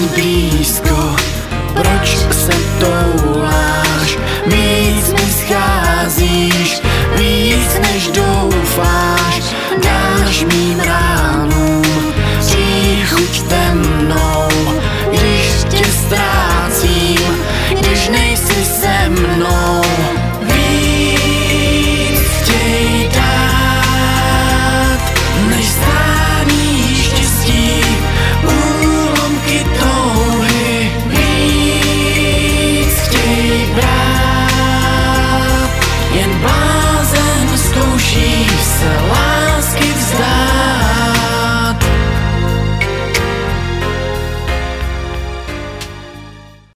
není blízko, proč se touláš, víc mi scházíš, víc než doufáš, dáš mým ránům příchuť temnou, když tě ztrácím, když nejsi se mnou.